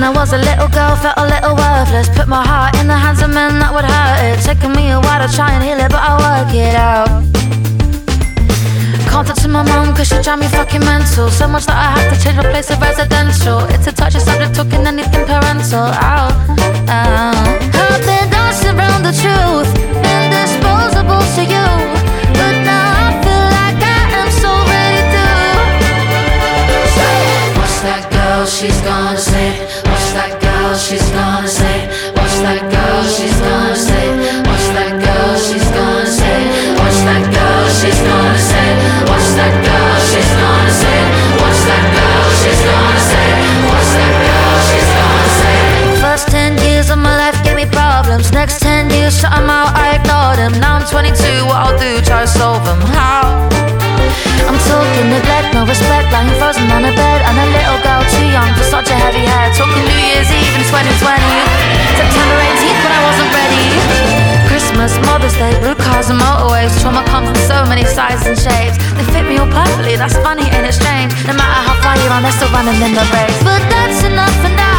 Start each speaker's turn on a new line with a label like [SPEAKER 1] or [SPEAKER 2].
[SPEAKER 1] I was a little girl, felt a little worthless. Put my heart in the hands of men that would hurt it. Taking me a while to try and heal it, but I'll work it out. Can't talk to my mum cause she drive me fucking mental. So much that I had to change my place of residential. It's a touchy subject, talking anything parental. Ow, ow. I've been dancing around the truth, indisposable to you. But now I feel like I am so ready to watch that girl, she's gonna say. Watch that girl, she's gonna say. Watch that girl, she's gonna say. Watch that girl, she's gonna say. Watch that girl, she's gonna say. Watch that girl, she's gonna say. Watch that girl, she's gonna say. Watch that girl, she's gonna say. First 10 years of my life gave me problems. Next 10 years shut them out, I ignored them. Now I'm 22, what I'll do, try to solve them. How? I'm talking neglect, no respect, lying frozen on a bed. And a little girl too young for such a heavy head. Talking New Year's Eve in 2020, September 18th when I wasn't ready. Christmas, Mother's Day, blue cars and motorways. Trauma comes in so many sizes and shapes. They fit me all perfectly, that's funny, ain't it strange? No matter how far you run, they're still running in the race. But that's enough for now.